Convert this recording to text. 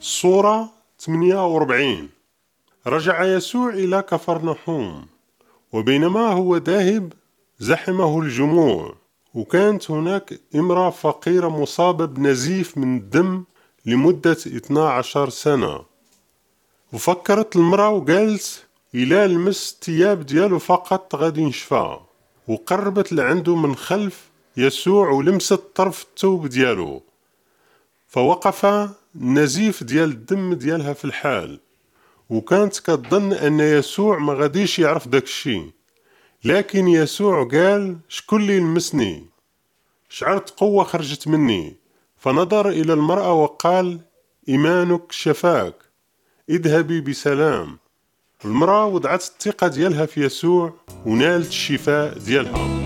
صورة 48. رجع يسوع إلى كفرنحوم، وبينما هو ذاهب زحمه الجموع، وكانت هناك امرأة فقيرة مصابة بنزيف من الدم لمدة 12 سنة. وفكرت المرأة وقالت إلا لمس الثياب ديالو فقط غادي نشفى، وقربت لعنده من خلف يسوع ولمست طرف الثوب ديالو، فوقف النزيف ديال الدم ديالها في الحال. وكانت كتظن أن يسوع ما غاديش يعرف داك الشي، لكن يسوع قال شكون اللي لمسني؟ شعرت قوة خرجت مني، فنظر إلى المرأة وقال إيمانك شفاك، اذهبي بسلام. المرأة وضعت الثقة ديالها في يسوع ونالت الشفاء ديالها.